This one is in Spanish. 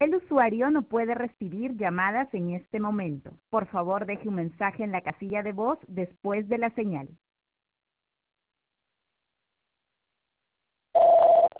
El usuario no puede recibir llamadas en este momento. Por favor, deje un mensaje en la casilla de voz después de la señal.